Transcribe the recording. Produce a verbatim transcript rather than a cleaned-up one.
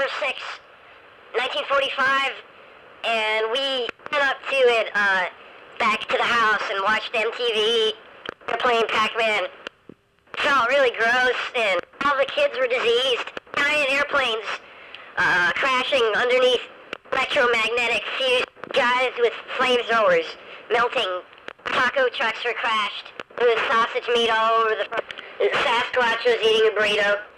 sixth, nineteen forty-five, and we went up to it, uh, back to the house and watched M T V, playing Pac-Man. It felt really gross, and all the kids were diseased. Giant airplanes uh, crashing underneath electromagnetic fused guys with flamethrowers melting. Taco trucks were crashed. There was sausage meat all over the front. Sasquatch was eating a burrito.